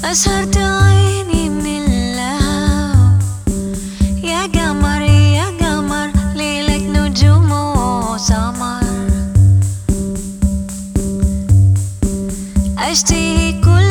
أسهرت عيني من اللهو، يا قمر يا قمر ليلك نجوم وسمر، أشتهي كل